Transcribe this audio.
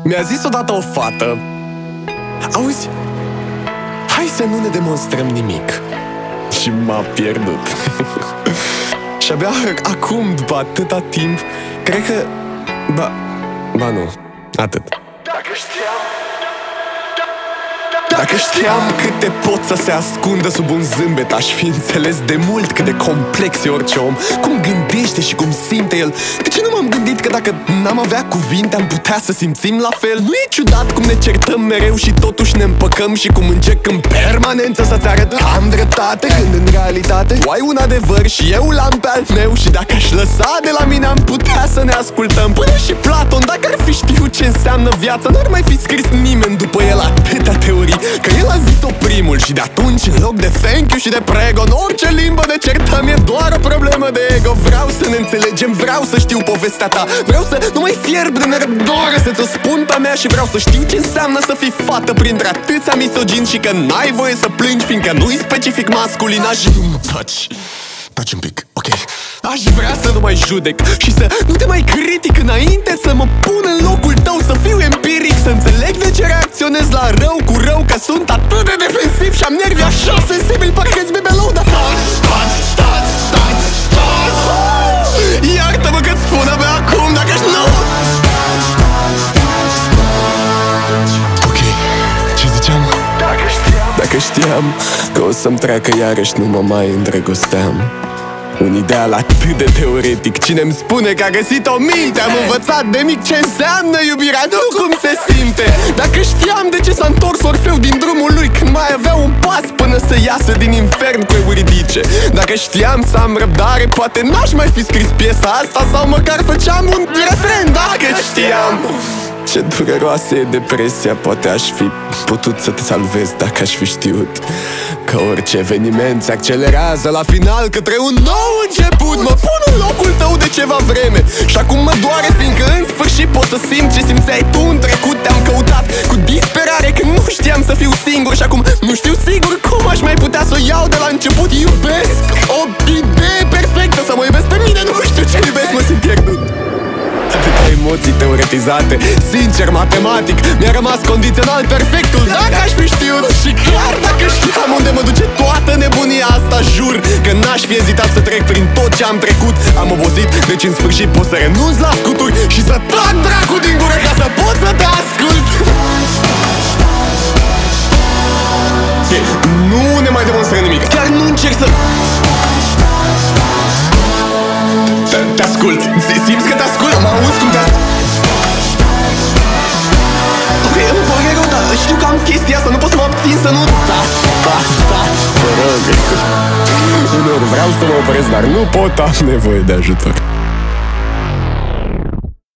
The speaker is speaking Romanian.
Mi-a zis odată o fată: auzi, hai să nu ne demonstrăm nimic. Și m-a pierdut. Și abia acum, după atâta timp, cred că... Ba nu, atât. Dacă știam câte pot să se ascundă sub un zâmbet, aș fi înțeles de mult cât de complex e orice om, cum gândește și cum simte el. De ce nu m-am gândit că dacă n-am avea cuvinte am putea să simțim la fel? Nu e ciudat cum ne certăm mereu și totuși ne împăcăm și cum încerc în permanență să-ți arăt că am dreptate, când în realitate tu ai un adevăr și eu l-am pe al meu. Și dacă aș lăsa de la mine am putea să ne ascultăm. Până și Platon, dacă ar fi știut ce înseamnă viața, n-ar mai fi scris nimeni după el atâtea teorii. Că el a zis-o primul și de atunci, în loc de thank you și de prego, în orice limbă ne certăm e doar o problemă de ego. Vreau să ne înțelegem, vreau să știu povestea ta, vreau să nu mai fierb de nerăbdare să ți-o spun pe mea. Și vreau să știu ce înseamnă să fii fată printre atâția misogini și că n-ai voie să plângi fiindcă nu-i specific masculin. Taci un pic, ok. Aș vrea să nu mai judec și să nu te mai critic înainte să mă pun în locul tău, să fiu empiric, să înțeleg de ce reacționez la rău cu rău, că sunt atât de defensiv și am nervi așa sensibil, parcă-ți bebelou, dar iartă-mă că-ți spun abia acum dacă nu. Ok, ce ziceam? Dacă știam că o să-mi treacă iarăși nu mă mai îndrăgosteam. Un ideal atât de teoretic, cine-mi spune că a găsit o minte? Am învățat de mic ce înseamnă iubirea, nu cum se simte. Dacă știam de ce s-a întors Orfeu din drumul lui când mai avea un pas până să iasă din infern cu Euridice. Dacă știam să am răbdare, poate n-aș mai fi scris piesa asta, sau măcar făceam un refren. Dacă știam ce dureroasă e depresia, poate aș fi putut să te salvez dacă aș fi știut că orice eveniment se accelerează la final către un nou început. Mă pun în locul tău de ceva vreme și acum mă doare fiindcă în sfârșit pot să simt ce simțeai tu în trecut. Te-am căutat cu disperare când nu știam să fiu singur și acum nu știu sigur cum aș mai putea să o iau de la început. Iubesc o idee perfectă, să mă iubesc pe mine, nu știu ce iubesc, mă simt pierdut. Atâtea emoții teoretizate, sincer, matematic, mi-a rămas condițional perfectul. Dacă aș fi știut și chiar dacă știam unde mă duce toată nebunia asta, jur că n-aș fi ezitat să trec prin tot ce am trecut. Am obosit, deci în sfârșit pot să renunț la scuturi și să tac dracu din gură ca să pot să te ascult. Nu ne mai demonstrăm nimic, chiar nu încerc să... Te ascult, simți că te ascult, mă auzi cum te ascult. Ok, îmi pare rău, dar știu că am chestia asta, nu pot să mă abțin să nu... Te rog, uneori vreau să mă opresc, dar nu pot, am nevoie de ajutor.